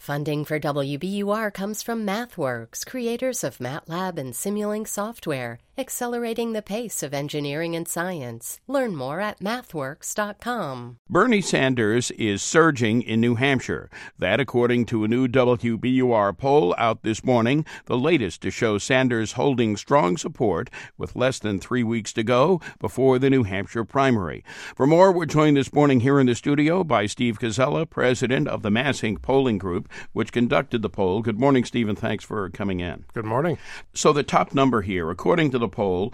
Funding for WBUR comes from MathWorks, creators of MATLAB and Simulink software, accelerating the pace of engineering and science. Learn more at mathworks.com. Bernie Sanders is surging in New Hampshire. That, according to a new WBUR poll out this morning, the latest to show Sanders holding strong support with less than 3 weeks to go before the New Hampshire primary. For more, we're joined this morning here in the studio by Steve Koczela, president of the MassInc polling group, which conducted the poll. Good morning, Steve, and thanks for coming in. Good morning. So the top number here, according to the poll,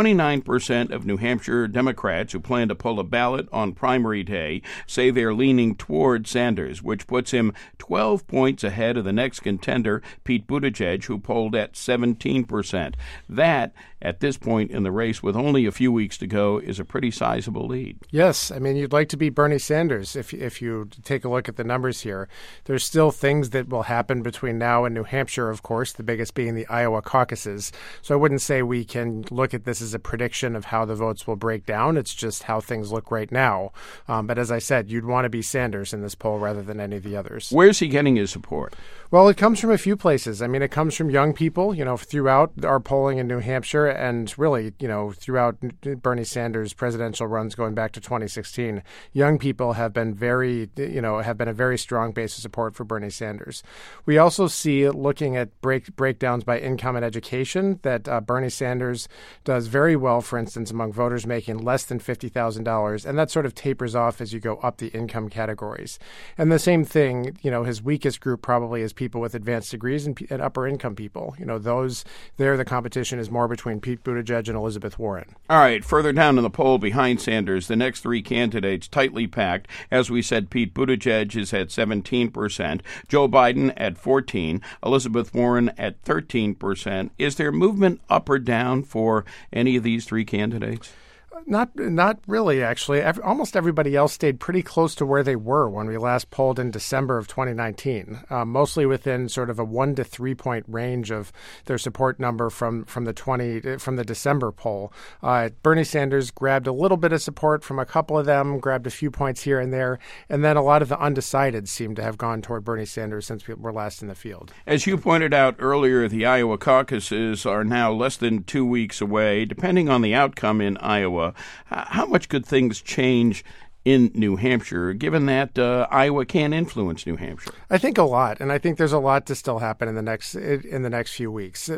29% of New Hampshire Democrats who plan to pull a ballot on primary day say they're leaning toward Sanders, which puts him 12 points ahead of the next contender, Pete Buttigieg, who polled at 17%. That, at this point in the race, with only a few weeks to go, is a pretty sizable lead. Yes. I mean, you'd like to beat Bernie Sanders if you take a look at the numbers here. There's still things that will happen between now and New Hampshire, of course, the biggest being the Iowa caucuses. So I wouldn't say we can look at this as a prediction of how the votes will break down. It's just how things look right now. But as I said, you'd want to be Sanders in this poll rather than any of the others. Where's he getting his support? Well, it comes from a few places. I mean, it comes from young people, throughout our polling in New Hampshire and really, throughout Bernie Sanders' presidential runs going back to 2016. Young people have been have been a very strong base of support for Bernie Sanders. We also see, looking at breakdowns by income and education, that Bernie Sanders does very well, for instance, among voters making less than $50,000, and that sort of tapers off as you go up the income categories. And the same thing, his weakest group probably is people with advanced degrees and upper income people. The competition is more between Pete Buttigieg and Elizabeth Warren. All right, further down in the poll behind Sanders, the next three candidates tightly packed. As we said, Pete Buttigieg is at 17%, Joe Biden at 14%, Elizabeth Warren at 13%. Is there movement up or down for any of these three candidates? Not really, actually. Almost everybody else stayed pretty close to where they were when we last polled in December of 2019, mostly within sort of a 1 to 3 point range of their support number from the December poll. Bernie Sanders grabbed a little bit of support from a couple of them, grabbed a few points here and there, and then a lot of the undecideds seem to have gone toward Bernie Sanders since we were last in the field. As you pointed out earlier, the Iowa caucuses are now less than 2 weeks away. Depending on the outcome in Iowa, how much could things change in New Hampshire, given that Iowa can influence New Hampshire? I think a lot, and I think there's a lot to still happen in the next few weeks.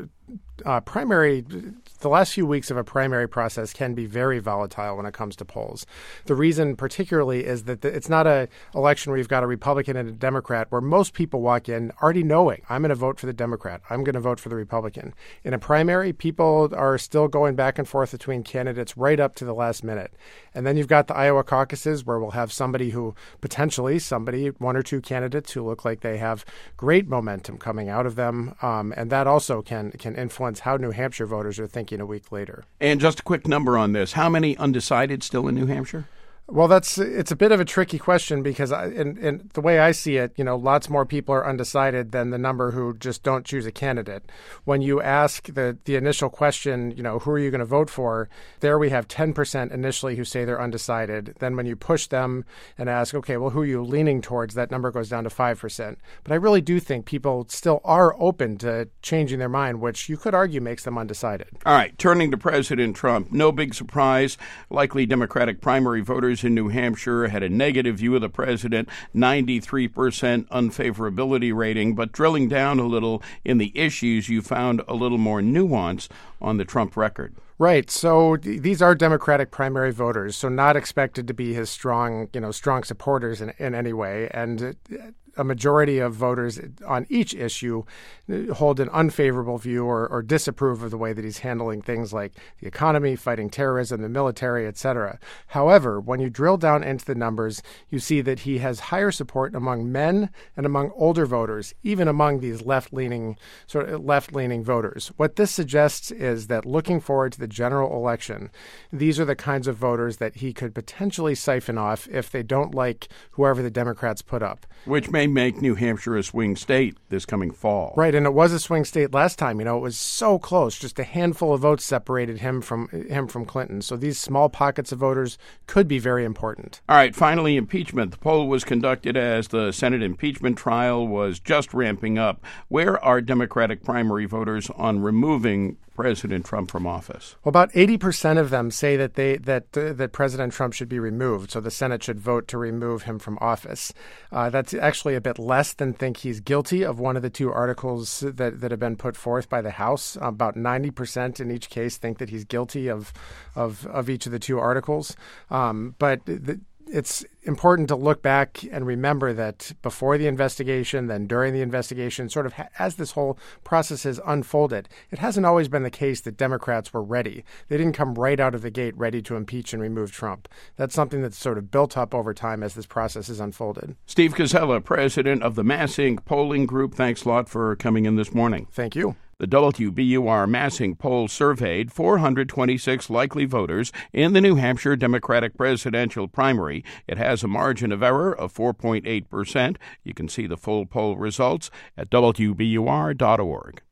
The last few weeks of a primary process can be very volatile when it comes to polls. The reason particularly is that it's not an election where you've got a Republican and a Democrat where most people walk in already knowing, I'm going to vote for the Democrat, I'm going to vote for the Republican. In a primary, people are still going back and forth between candidates right up to the last minute. And then you've got the Iowa caucuses where we'll have one or two candidates who look like they have great momentum coming out of them. And that also can influence how New Hampshire voters are thinking a week later. And just a quick number on this. How many undecided still in New Hampshire? Well, it's a bit of a tricky question because in the way I see it, lots more people are undecided than the number who just don't choose a candidate. When you ask the initial question, who are you going to vote for? There we have 10% initially who say they're undecided. Then when you push them and ask, okay, well, who are you leaning towards? That number goes down to 5%. But I really do think people still are open to changing their mind, which you could argue makes them undecided. All right, turning to President Trump, no big surprise. Likely Democratic primary voters in New Hampshire had a negative view of the president, 93% unfavorability rating. But drilling down a little in the issues, you found a little more nuance on the Trump record. Right. So these are Democratic primary voters, so not expected to be his strong supporters in any way. And a majority of voters on each issue hold an unfavorable view or disapprove of the way that he's handling things like the economy, fighting terrorism, the military, etc. However, when you drill down into the numbers, you see that he has higher support among men and among older voters, even among these left-leaning voters. What this suggests is that looking forward to the general election, these are the kinds of voters that he could potentially siphon off if they don't like whoever the Democrats put up. Which may make New Hampshire a swing state this coming fall. Right, and it was a swing state last time. It was so close. Just a handful of votes separated him from Clinton. So these small pockets of voters could be very important. All right, finally, impeachment. The poll was conducted as the Senate impeachment trial was just ramping up. Where are Democratic primary voters on removing President Trump from office? Well, about 80% of them say that President Trump should be removed, so the Senate should vote to remove him from office. That's actually a bit less than think he's guilty of one of the two articles that have been put forth by the House. About 90% in each case think that he's guilty of each of the two articles. It's important to look back and remember that before the investigation, then during the investigation, sort of as this whole process has unfolded, it hasn't always been the case that Democrats were ready. They didn't come right out of the gate ready to impeach and remove Trump. That's something that's sort of built up over time as this process has unfolded. Steve Koczela, president of the Mass Inc. polling group, thanks a lot for coming in this morning. Thank you. The WBUR Mass Inc. poll surveyed 426 likely voters in the New Hampshire Democratic presidential primary. It has a margin of error of 4.8%. You can see the full poll results at WBUR.org.